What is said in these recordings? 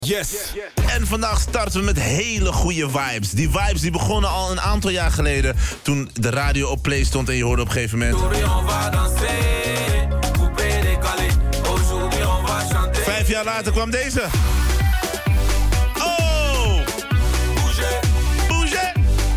Yes. En vandaag starten we met hele goede vibes. Die vibes die begonnen al een aantal jaar geleden toen de radio op play stond en je hoorde op een gegeven moment. 5 jaar later kwam deze. Oh! Bouger!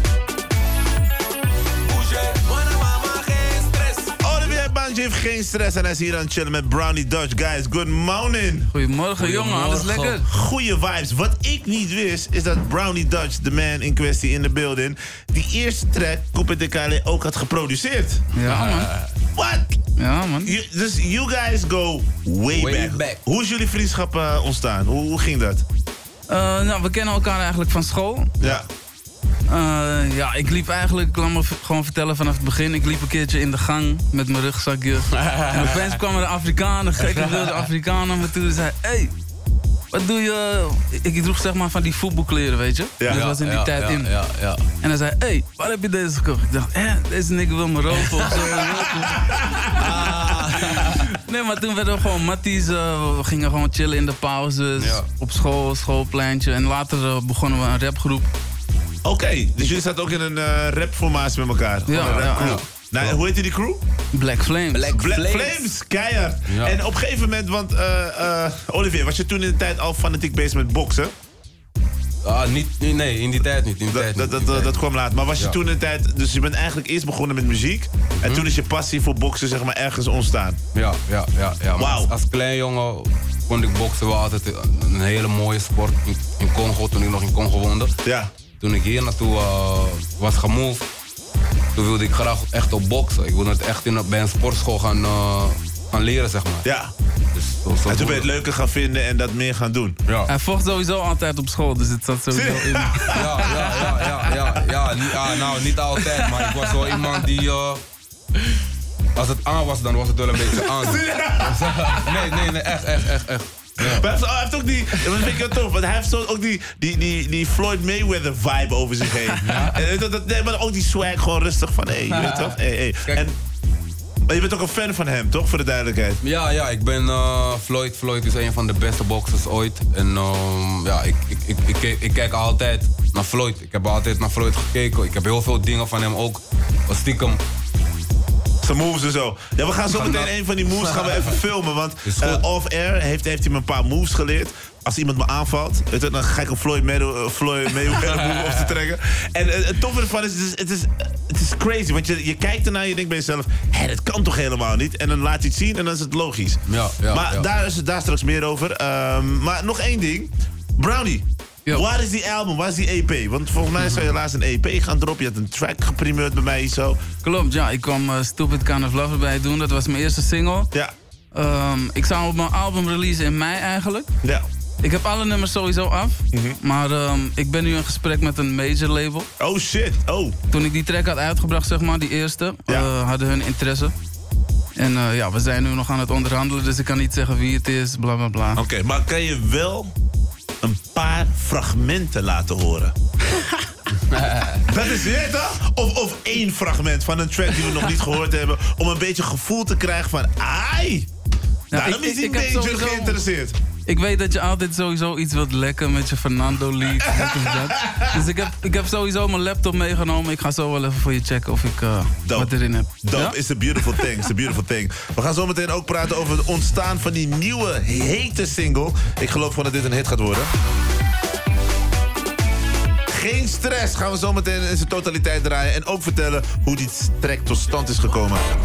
Olivier Bandje heeft geen stress en hij is hier aan het chillen met Brownie Dutch. Guys, good morning. Goedemorgen jongen, alles lekker? Goeie vibes. Wat ik niet wist, is dat Brownie Dutch, de man in kwestie in de building, die eerste track, Coupe de Calais, ook had geproduceerd. Ja man. What? Ja man. Dus you guys go way back. Hoe is jullie vriendschap ontstaan? Hoe ging dat? Nou, we kennen elkaar eigenlijk van school. Ja. Ja, ik liep eigenlijk, laat me gewoon vertellen vanaf het begin. Ik liep een keertje in de gang met mijn rugzakje. En opeens kwam er een Afrikaan, een gekke wilde Afrikaan naar me toe. En zei, hey, wat doe je? Ik droeg zeg maar van die voetbalkleren, weet je. Ja. Dus dat was in die tijd in. Ja. En hij zei, hey, waar heb je deze gekocht? Ik dacht, deze nigger wil me roven of zo. Nee, maar toen werden we gewoon matties. We gingen gewoon chillen in de pauzes. Ja. Op school, schoolpleintje. En later begonnen we een rapgroep. Oké, dus jullie zaten ook in een rapformatie met elkaar? Ja, Een rapcrew. ja. Nou, hoe heette die crew? Black Flames. Black Flames, keihard. Ja. En op een gegeven moment, want Olivier, was je toen in de tijd al fanatiek bezig met boksen? Nee, in die tijd niet. Dat kwam later. Maar was je toen in de tijd, dus je bent eigenlijk eerst begonnen met muziek. En toen is je passie voor boksen zeg maar ergens ontstaan. Ja. Maar Wauw. als klein jongen vond ik boksen wel altijd een hele mooie sport. In Congo, toen ik nog in Congo woonde. Ja. Toen ik hier naartoe was gemoved, toen wilde ik graag echt op boksen. Ik wilde het echt bij een sportschool gaan leren, zeg maar. Ja. Dus zo En toen ben je het leuker gaan vinden en dat meer gaan doen. Ja. Hij vocht sowieso altijd op school, dus het zat sowieso in. Nou, niet altijd, maar ik was wel iemand die... als het aan was, dan was het wel een beetje aan. Nee, echt. Ja. Maar hij heeft ook die, dat vind ik heel tof, want hij heeft zo ook die Floyd Mayweather vibe over zich heen. Ja. En maar ook die swag gewoon rustig van, hé, je weet toch? Hey. En, maar je bent ook een fan van hem, toch? Voor de duidelijkheid. Ja, ik ben Floyd. Floyd is een van de beste boxers ooit. En ik kijk altijd naar Floyd. Ik heb altijd naar Floyd gekeken. Ik heb heel veel dingen van hem ook stiekem. Zijn moves en zo. Ja, we gaan zo meteen een van die moves gaan we even filmen. Want off-air heeft hij me een paar moves geleerd. Als iemand me aanvalt, dan ga ik een Floyd Mayweather move op te trekken. En het toffe ervan is, het is crazy. Want je kijkt ernaar en je denkt bij jezelf, dat kan toch helemaal niet? En dan laat hij het zien en dan is het logisch. Maar daar is het daar straks meer over. Maar nog één ding. Brownie. Yo. Waar is die album? Waar is die EP? Want volgens mij zou je laatst een EP gaan droppen. Je had een track geprimeerd bij mij zo. Klopt, ja. Ik kwam Stupid Kind of Love erbij doen. Dat was mijn eerste single. Ja. Ik zou op mijn album releasen in mei eigenlijk. Ja. Ik heb alle nummers sowieso af. Maar ik ben nu in gesprek met een major label. Oh shit, oh. Toen ik die track had uitgebracht, zeg maar, die eerste, hadden hun interesse. En we zijn nu nog aan het onderhandelen, dus ik kan niet zeggen wie het is, bla bla bla. Oké, maar kan je wel een paar fragmenten laten horen? Dat is het, hè? Of één fragment van een track die we nog niet gehoord hebben. Om een beetje gevoel te krijgen van, ai! Daarom is die major geïnteresseerd. Ik weet dat je altijd sowieso iets wilt lekken met je Fernando Leaks. Dus ik heb sowieso mijn laptop meegenomen. Ik ga zo wel even voor je checken of ik wat erin heb. Dope, is a beautiful thing, it's a beautiful thing. We gaan zo meteen ook praten over het ontstaan van die nieuwe, hete single. Ik geloof gewoon dat dit een hit gaat worden. Geen stress, gaan we zo meteen in zijn totaliteit draaien. En ook vertellen hoe die track tot stand is gekomen.